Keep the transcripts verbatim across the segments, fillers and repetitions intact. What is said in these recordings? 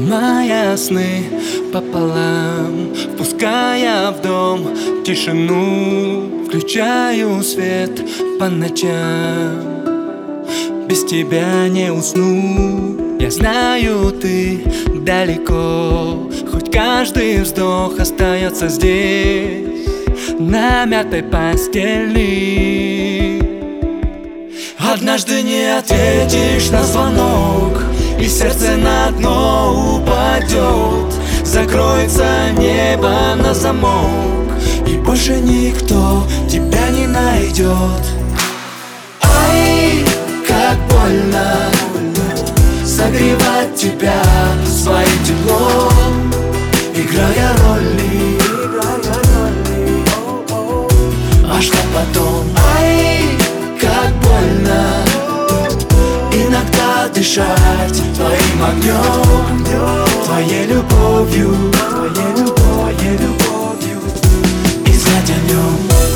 ломая сны пополам, впуская в дом тишину, включаю свет по ночам. Без тебя не усну. Я знаю, ты далеко, хоть каждый вздох остается здесь, на мятой постели. Однажды не ответишь на звонок, и сердце на дно упадет. Закроется небо на замок, и больше никто тебя не найдет. Ай, как больно согревать тебя своим теплом, играя роли. А что потом? Ай, как больно иногда дышать твоим огнем, твоей любовью, твоей любовью, твоей любовью, и знать о нем.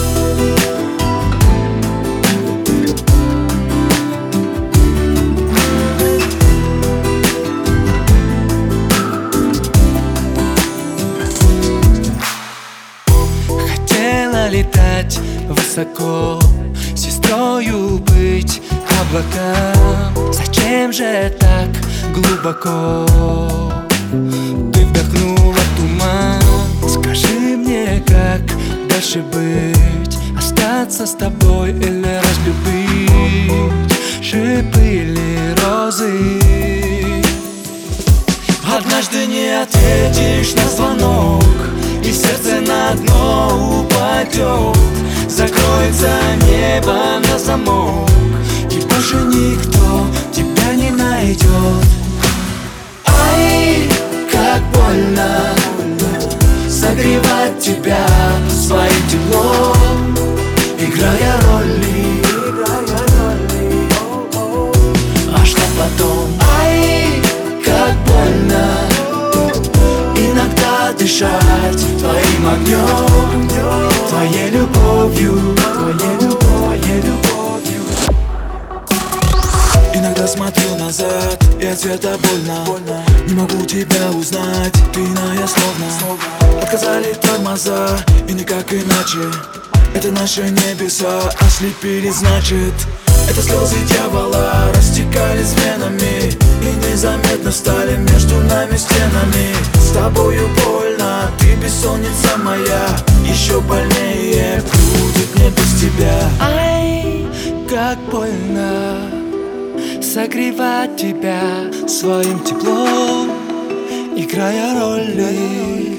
Хотела летать высоко, сестрою быть облакам. Зачем же так глубоко ты вдохнула туман? Скажи мне, как дальше быть? Остаться с тобой или разлюбить? Шипы или розы? Однажды не ответишь на звонок, и сердце на дно упадет. Закроется небо на замок, и больше никто тебя не найдет. Ай, как больно согревать тебя своим теплом, играя роли. А что потом? Ай, как больно иногда дышать твоим огнем, твоей любовью, твоей любовью, твоей любовью. Иногда смотрю назад, и от света больно. Не могу тебя узнать, ты иная словно. Отказали тормоза, и никак иначе. Это наши небеса ослепили, значит. Это слезы дьявола растекались венами, и незаметно стали между нами стенами. С тобою больно, ты бессонница моя. Еще больнее будет мне без тебя. Ай, как больно согревать тебя своим теплом, играя роли.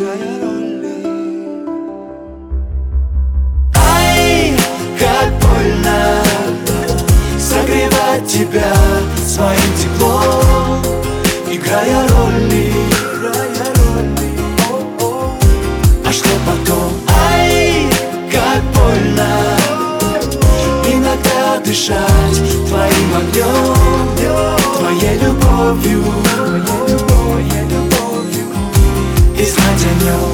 Ай, как больно согревать тебя своим теплом, играя роли. А что потом? Ай, как больно иногда дышать твоим огнем, твоей любовью, твоей любовью, и знать о нем.